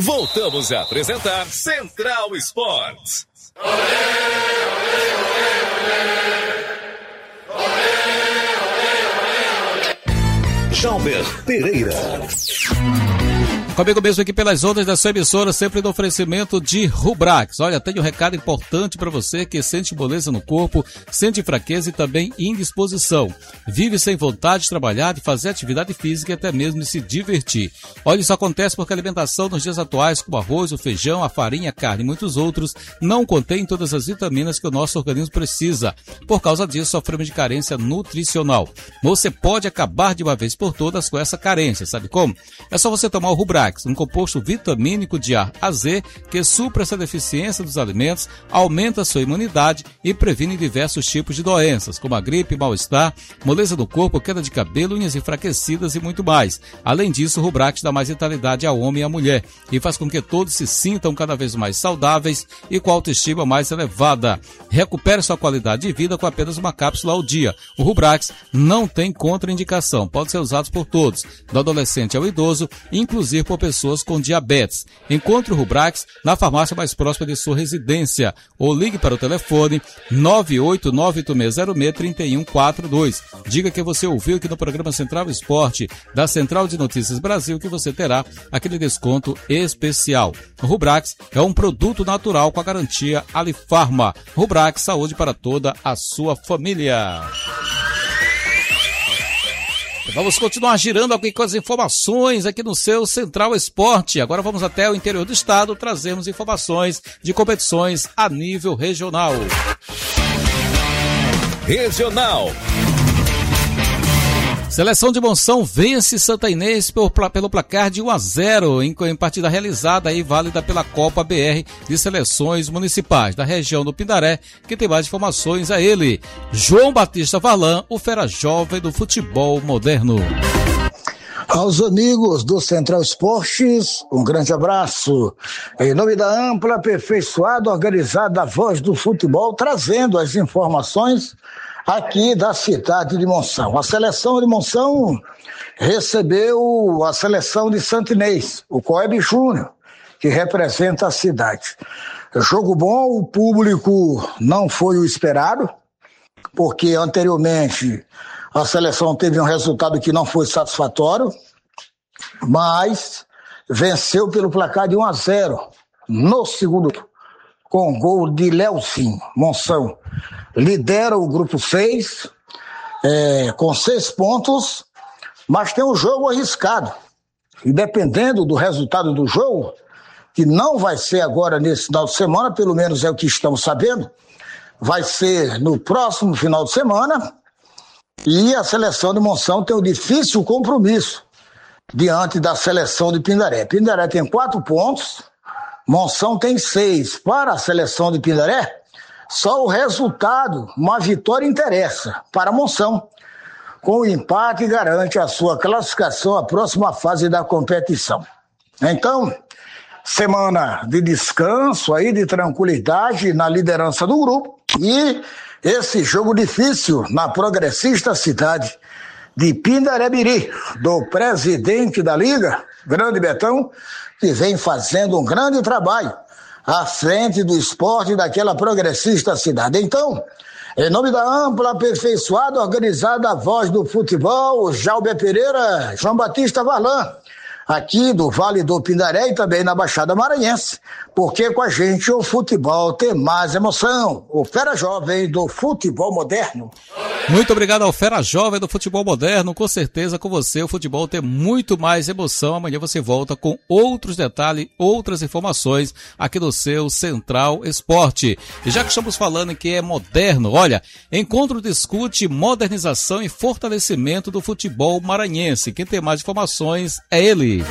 Voltamos a apresentar Central Esportes. Jalber Pereira. Comigo mesmo aqui pelas ondas da sua emissora, sempre no oferecimento de Rubrax. Olha, tem um recado importante para você que sente moleza no corpo, sente fraqueza e também indisposição. Vive sem vontade de trabalhar, de fazer atividade física e até mesmo de se divertir. Olha, isso acontece porque a alimentação nos dias atuais, como o arroz, o feijão, a farinha, a carne e muitos outros, não contém todas as vitaminas que o nosso organismo precisa. Por causa disso, sofremos de carência nutricional. Você pode acabar de uma vez por todas com essa carência, sabe como? É só você tomar o Rubrax, um composto vitamínico de A a Z que supra essa deficiência dos alimentos, aumenta a sua imunidade e previne diversos tipos de doenças, como a gripe, mal-estar, moleza no corpo, queda de cabelo, unhas enfraquecidas e muito mais. Além disso, o Rubrax dá mais vitalidade ao homem e à mulher e faz com que todos se sintam cada vez mais saudáveis e com a autoestima mais elevada. Recupere sua qualidade de vida com apenas uma cápsula ao dia. O Rubrax não tem contraindicação, pode ser usado por todos, do adolescente ao idoso, inclusive por pessoas com diabetes. Encontre o Rubrax na farmácia mais próxima de sua residência ou ligue para o telefone 98986063142. Diga que você ouviu aqui no programa Central Esporte da Central de Notícias Brasil que você terá aquele desconto especial. O Rubrax é um produto natural com a garantia Alifarma. Rubrax, saúde para toda a sua família. Vamos continuar girando aqui com as informações aqui no seu Central Esporte. Agora vamos até o interior do estado, trazemos informações de competições a nível regional. Regional. Seleção de Monção vence Santa Inês pelo placar de 1-0 em partida realizada e válida pela Copa BR de Seleções Municipais da região do Pindaré. Quem tem mais informações é ele, João Batista Varlan, o fera jovem do futebol moderno. Aos amigos do Central Esportes, um grande abraço. Em nome da ampla, aperfeiçoada, organizada Voz do Futebol, trazendo as informações aqui da cidade de Monção. A seleção de Monção recebeu a seleção de Santa Inês, o Coeb Júnior, que representa a cidade. Jogo bom, o público não foi o esperado, porque anteriormente a seleção teve um resultado que não foi satisfatório, mas venceu pelo placar de 1-0 no segundo turno, com gol de Leozinho. Monção lidera o grupo 6, com 6 pontos, mas tem um jogo arriscado. E dependendo do resultado do jogo, que não vai ser agora nesse final de semana, pelo menos é o que estamos sabendo, vai ser no próximo final de semana, e a seleção de Monção tem um difícil compromisso diante da seleção de Pindaré. Pindaré tem 4 pontos, Monção tem 6. Para a seleção de Pindaré, só o resultado, uma vitória interessa para Monção. Com o empate garante a sua classificação à próxima fase da competição. Então, semana de descanso aí, de tranquilidade na liderança do grupo e esse jogo difícil na progressista cidade de Pindaré-Biri, do presidente da Liga, Grande Betão, que vem fazendo um grande trabalho à frente do esporte daquela progressista cidade. Então, em nome da ampla, aperfeiçoada, organizada Voz do Futebol, Jalber Pereira, João Batista Varlan, aqui do Vale do Pindaré e também na Baixada Maranhense, porque com a gente o futebol tem mais emoção. O fera jovem do futebol moderno. Muito obrigado ao fera jovem do futebol moderno. Com certeza com você o futebol tem muito mais emoção. Amanhã você volta com outros detalhes, outras informações aqui no seu Central Esporte. E já que estamos falando que é moderno, olha, encontro discute modernização e fortalecimento do futebol maranhense. Quem tem mais informações é ele.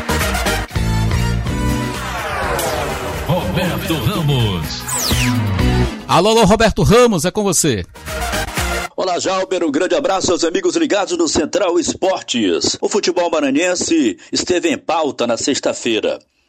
Roberto Ramos. Alô, Roberto Ramos, é com você. Olá, Jalber, um grande abraço aos amigos ligados no Central Esportes. O futebol maranhense esteve em pauta na sexta-feira.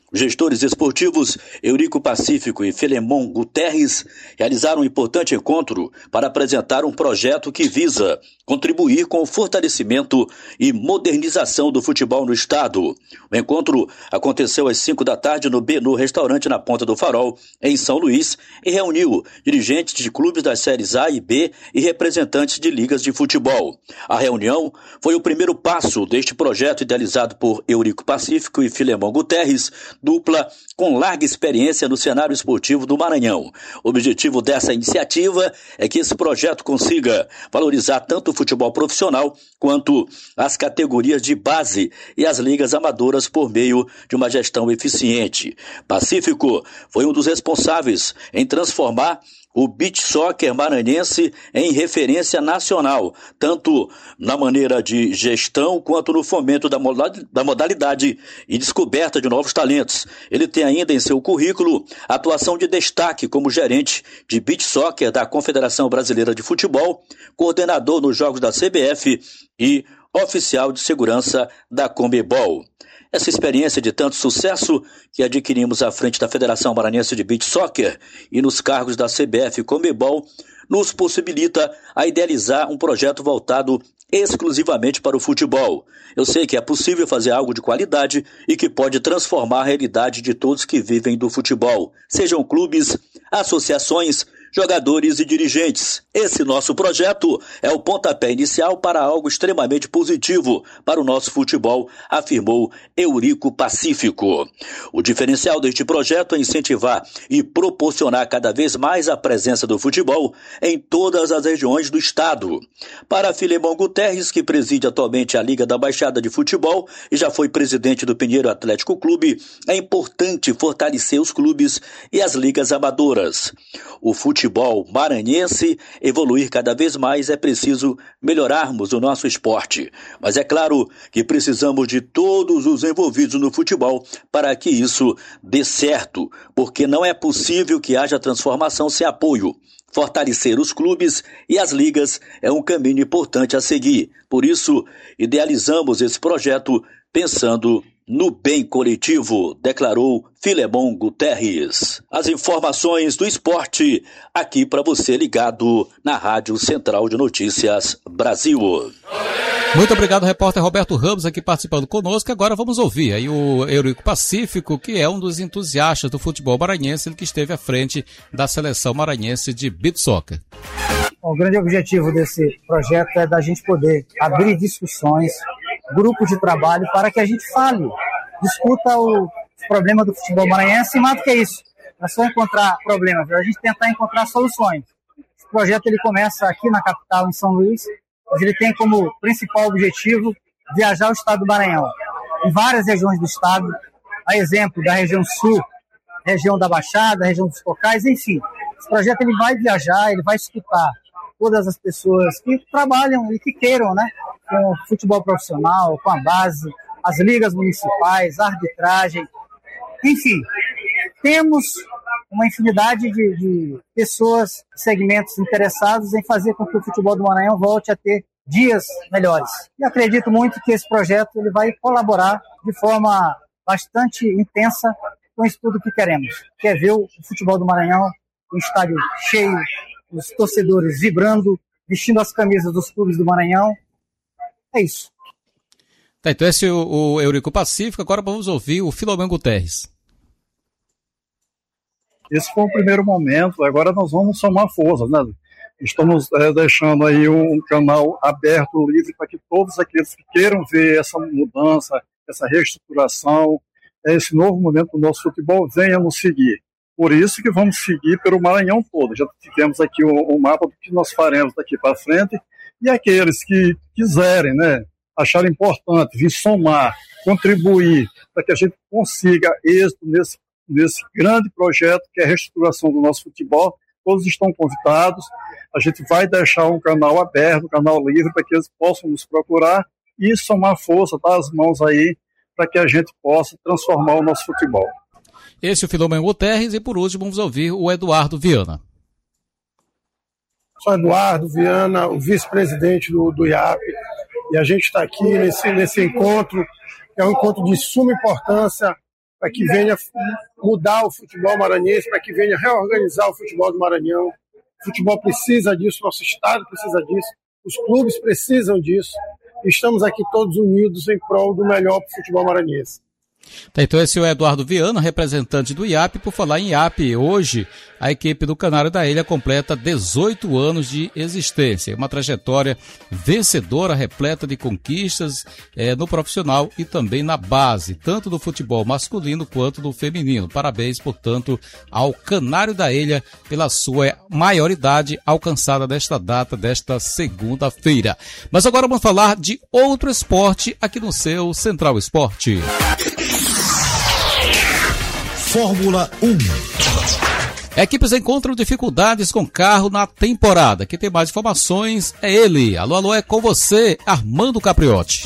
Os gestores esportivos Eurico Pacífico e Filemon Guterres realizaram um importante encontro para apresentar um projeto que visa contribuir com o fortalecimento e modernização do futebol no estado. O encontro aconteceu às 5 da tarde no restaurante na Ponta do Farol, em São Luís, e reuniu dirigentes de clubes das séries A e B e representantes de ligas de futebol. A reunião foi o primeiro passo deste projeto idealizado por Eurico Pacífico e Filemon Guterres, dupla com larga experiência no cenário esportivo do Maranhão. O objetivo dessa iniciativa é que esse projeto consiga valorizar tanto o futebol profissional quanto as categorias de base e as ligas amadoras por meio de uma gestão eficiente. Pacífico foi um dos responsáveis em transformar o beach soccer maranhense em referência nacional, tanto na maneira de gestão quanto no fomento da modalidade e descoberta de novos talentos. Ele tem ainda em seu currículo atuação de destaque como gerente de beach soccer da Confederação Brasileira de Futebol, coordenador nos jogos da CBF e oficial de segurança da Conmebol. Essa experiência de tanto sucesso que adquirimos à frente da Federação Maranhense de Beach Soccer e nos cargos da CBF e Conmebol nos possibilita a idealizar um projeto voltado exclusivamente para o futebol. Eu sei que é possível fazer algo de qualidade e que pode transformar a realidade de todos que vivem do futebol, sejam clubes, associações, jogadores e dirigentes. Esse nosso projeto é o pontapé inicial para algo extremamente positivo para o nosso futebol, afirmou Eurico Pacífico. O diferencial deste projeto é incentivar e proporcionar cada vez mais a presença do futebol em todas as regiões do estado. Para Filemon Guterres, que preside atualmente a Liga da Baixada de Futebol e já foi presidente do Pinheiro Atlético Clube, é importante fortalecer os clubes e as ligas amadoras. O futebol maranhense evoluir cada vez mais, é preciso melhorarmos o nosso esporte. Mas é claro que precisamos de todos os envolvidos no futebol para que isso dê certo, porque não é possível que haja transformação sem apoio. Fortalecer os clubes e as ligas é um caminho importante a seguir. Por isso, idealizamos esse projeto pensando no bem coletivo, declarou Filemon Guterres. As informações do esporte aqui para você ligado na Rádio Central de Notícias Brasil. Muito obrigado, repórter Roberto Ramos, aqui participando conosco. Agora vamos ouvir aí o Eurico Pacífico, que é um dos entusiastas do futebol maranhense, ele que esteve à frente da seleção maranhense de beach soccer. O grande objetivo desse projeto é da gente poder abrir discussões, grupos de trabalho, para que a gente fale, discuta o problema do futebol maranhense, e mais do que isso, não é só encontrar problemas, é a gente tentar encontrar soluções. Esse projeto ele começa aqui na capital, em São Luís, mas ele tem como principal objetivo viajar o estado do Maranhão, em várias regiões do estado, a exemplo da região sul, região da Baixada, região dos Cocais, enfim. Esse projeto ele vai viajar, ele vai escutar todas as pessoas que trabalham e que queiram, né, com o futebol profissional, com a base, as ligas municipais, a arbitragem, enfim. Temos uma infinidade de pessoas, segmentos interessados em fazer com que o futebol do Maranhão volte a ter dias melhores. E acredito muito que esse projeto ele vai colaborar de forma bastante intensa com isso tudo que queremos, que é ver o futebol do Maranhão, um estádio cheio, os torcedores vibrando, vestindo as camisas dos clubes do Maranhão. É isso. Tá, então esse é o Eurico Pacífico. Agora vamos ouvir o Filemon Guterres. Esse foi o primeiro momento, agora nós vamos somar forças, né? Estamos deixando aí um canal aberto, livre, para que todos aqueles que queiram ver essa mudança, essa reestruturação, esse novo momento do nosso futebol, venham nos seguir. Por isso que vamos seguir pelo Maranhão todo. Já tivemos aqui um mapa do que nós faremos daqui para frente, e aqueles que quiserem, né, acharem importante vir somar, contribuir, para que a gente consiga êxito nesse grande projeto que é a reestruturação do nosso futebol, todos estão convidados. A gente vai deixar um canal aberto, um canal livre, para que eles possam nos procurar e somar força, dar as mãos aí, para que a gente possa transformar o nosso futebol. Esse é o Filemon Guterres, e por último vamos ouvir o Eduardo Viana. Sou Eduardo Viana, o vice-presidente do IAP, e a gente está aqui nesse encontro, que é um encontro de suma importância para que venha mudar o futebol maranhense, para que venha reorganizar o futebol do Maranhão. O futebol precisa disso, nosso estado precisa disso, os clubes precisam disso. Estamos aqui todos unidos em prol do melhor para o futebol maranhense. Tá, então esse é o Eduardo Viana, representante do IAP. Por falar em IAP, hoje a equipe do Canário da Ilha completa 18 anos de existência, uma trajetória vencedora, repleta de conquistas no profissional e também na base, tanto do futebol masculino quanto do feminino. Parabéns, portanto, ao Canário da Ilha pela sua maioridade alcançada desta data, desta segunda-feira. Mas agora vamos falar de outro esporte aqui no seu Central Esporte. Fórmula 1. Equipes encontram dificuldades com carro na temporada. Quem tem mais informações é ele. Alô, é com você, Armando Capriotti.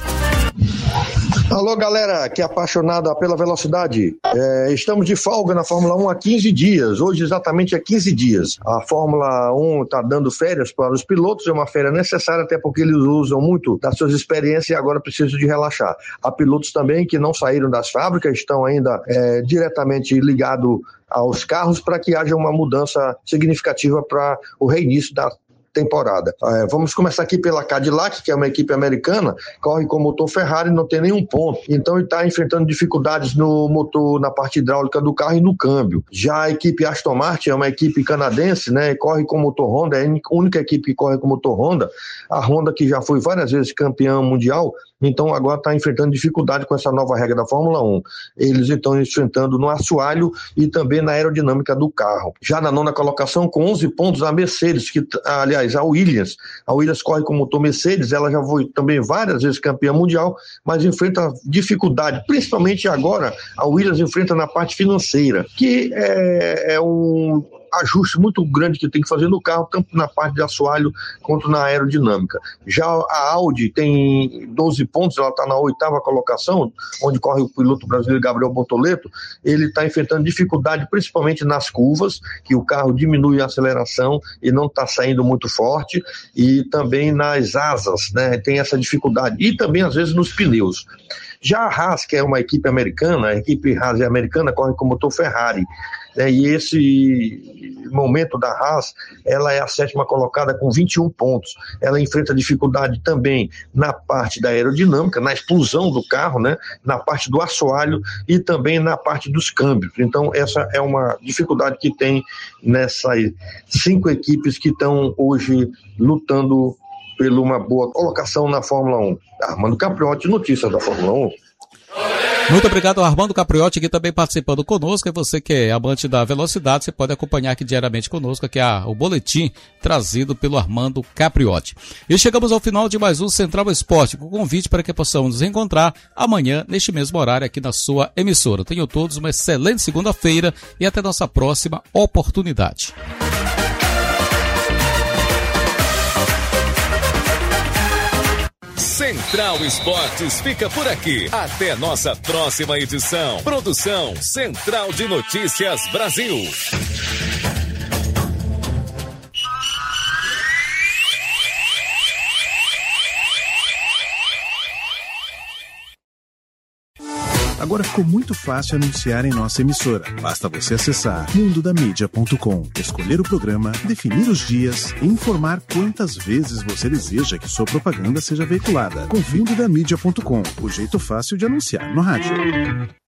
Alô, galera que é apaixonada pela velocidade. Estamos de folga na Fórmula 1 há 15 dias. Hoje exatamente há 15 dias. A Fórmula 1 está dando férias para os pilotos. É uma férias necessária, até porque eles usam muito das suas experiências e agora precisam de relaxar. Há pilotos também que não saíram das fábricas, estão ainda diretamente ligados aos carros para que haja uma mudança significativa para o reinício da temporada. Vamos começar aqui pela Cadillac, que é uma equipe americana, corre com motor Ferrari, não tem nenhum ponto. Então ele está enfrentando dificuldades no motor, na parte hidráulica do carro e no câmbio. Já a equipe Aston Martin é uma equipe canadense, né? Corre com motor Honda, é a única equipe que corre com motor Honda. A Honda, que já foi várias vezes campeã mundial, então agora está enfrentando dificuldade com essa nova regra da Fórmula 1. Eles estão enfrentando no assoalho e também na aerodinâmica do carro. Já na nona colocação, com 11 pontos, a Mercedes, que aliás, a Williams corre com motor Mercedes, ela já foi também várias vezes campeã mundial, mas enfrenta dificuldade, principalmente agora, a Williams enfrenta na parte financeira, que é um ajuste muito grande que tem que fazer no carro, tanto na parte de assoalho quanto na aerodinâmica. Já a Audi tem 12 pontos, ela está na 8ª colocação, onde corre o piloto brasileiro Gabriel Bortoleto. Ele está enfrentando dificuldade principalmente nas curvas, que o carro diminui a aceleração e não está saindo muito forte, e também nas asas, né, tem essa dificuldade, e também às vezes nos pneus. Já a Haas, que é uma equipe americana, a equipe Haas é americana, corre com motor Ferrari, e esse momento da Haas, ela é a 7ª colocada com 21 pontos. Ela enfrenta dificuldade também na parte da aerodinâmica, na explosão do carro, né, na parte do assoalho e também na parte dos câmbios. Então essa é uma dificuldade que tem nessas 5 equipes que estão hoje lutando por uma boa colocação na Fórmula 1. Armando Capriotti, notícias da Fórmula 1. Muito obrigado ao Armando Capriotti, que também participando conosco. E você que é amante da velocidade, você pode acompanhar aqui diariamente conosco, aqui o boletim trazido pelo Armando Capriotti. E chegamos ao final de mais um Central Esporte, com convite para que possamos nos encontrar amanhã, neste mesmo horário, aqui na sua emissora. Tenham todos uma excelente segunda-feira e até nossa próxima oportunidade. Central Esportes fica por aqui. Até nossa próxima edição. Produção Central de Notícias Brasil. Agora ficou muito fácil anunciar em nossa emissora. Basta você acessar mundodamídia.com, escolher o programa, definir os dias e informar quantas vezes você deseja que sua propaganda seja veiculada. Com mundodamídia.com, o jeito fácil de anunciar no rádio.